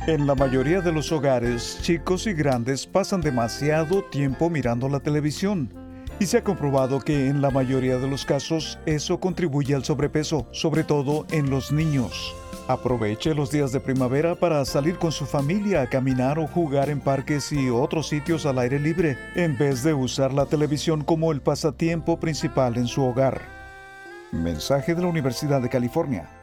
En la mayoría de los hogares, chicos y grandes pasan demasiado tiempo mirando la televisión. Y se ha comprobado que en la mayoría de los casos eso contribuye al sobrepeso, sobre todo en los niños. Aproveche los días de primavera para salir con su familia a caminar o jugar en parques y otros sitios al aire libre, en vez de usar la televisión como el pasatiempo principal en su hogar. Mensaje de la Universidad de California.